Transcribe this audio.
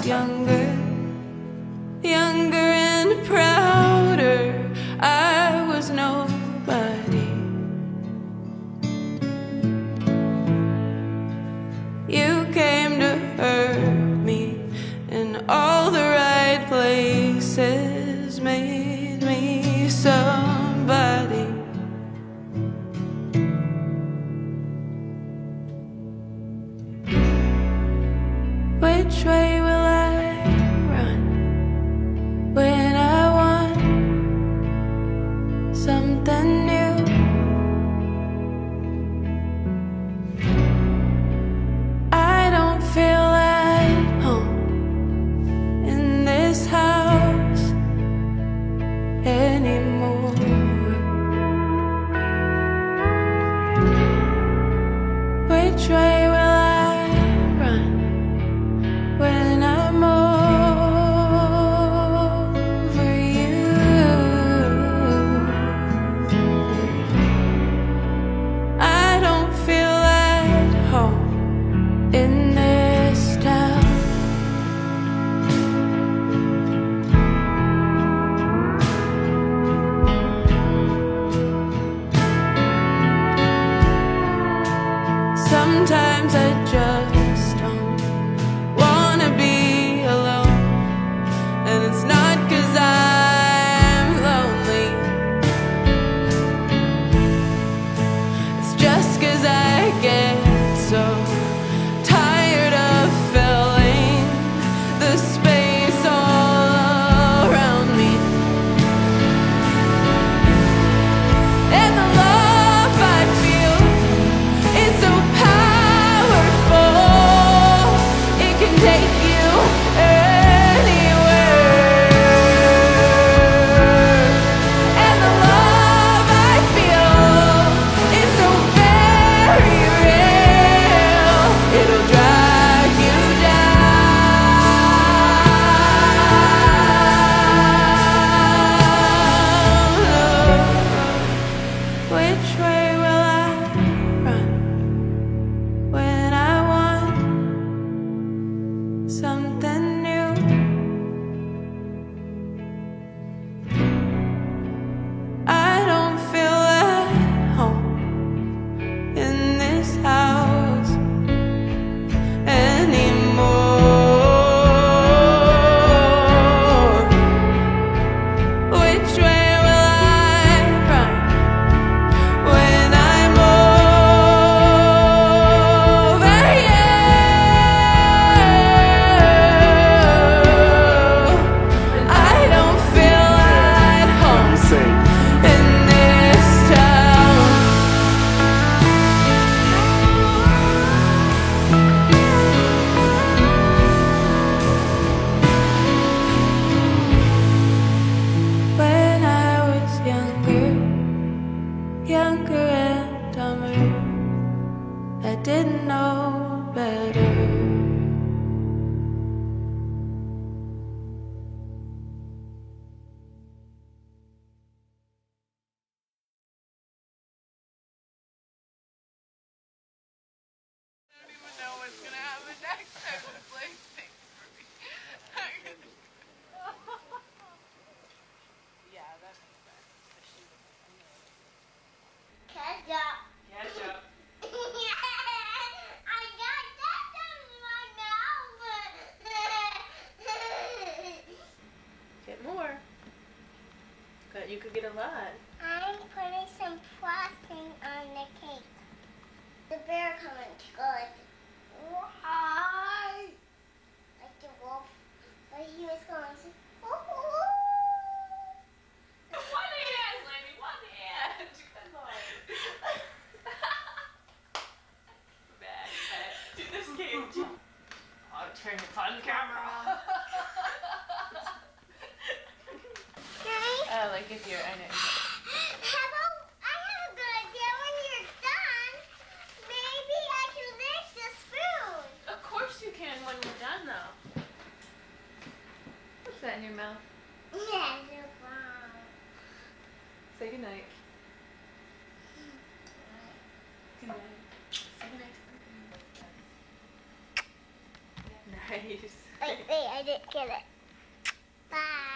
younger, younger and prouder, I was nobody. You came to hurt me in all the right places, made me somebody. Which way will I run when I want something new? I don't feel at home in this house anymore. Which way will I run when I'm over you? I don't feel at home in this town. Sometimes I just don't wanna be alone, and it's not 'cause I'm lonely, it's just 'cause I get so tired of filling the space all around me. And the love I feel is so powerful, it can take you anywhere. And the love I feel is so very real, it'll drag you down. Which way will I run when I want something new? I don't feel at home in this house anymore. Which way will I run when I'm over you? I don't feel at home in this town. When I was younger, younger and dumber, I didn't know better. I don't even know what's gonna happen next. I just like things for me. Yeah, that makes sense. Ketchup. Ketchup. I got ketchup in my mouth. Get more. You could get a lot. I'm putting some frosting on the cake. The bear coming good. Why? Like the wolf. But he was going to. One hand, Lenny. One hand. Come on. Bad. Do this game. I'll turn the fun camera on. Like if you're, I know. I have a good idea. When you're done, maybe I can lick the spoon. Of course you can when we're done, though. What's that in your mouth? Yeah, the bomb. Say goodnight. Good night. Say goodnight. Night. Nice. Wait, I didn't get it. Bye.